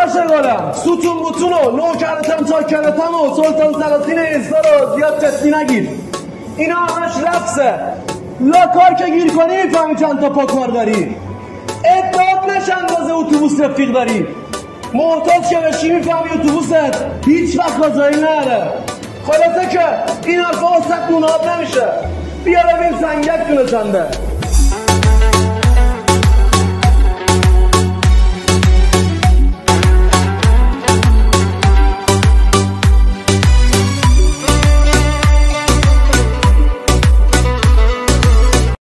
باشه گلم، ستون بوتون و نوکرتم چاکرتم و سلطان سلاطین ایسا رو زیاد جدی نگیر. اینا همش لفظه. لا کار که گیر کنی میفهمی چند تا پا کار داری. ادعات نشه اندازه اتوبوس رفیق داری. محتاج که بشی میفهمی اتوبوست هیچ وقت گازایی نره. خلاصه که این حرفا واسه نوناب نمیشه. بیا ببین سنگک دونه چنده.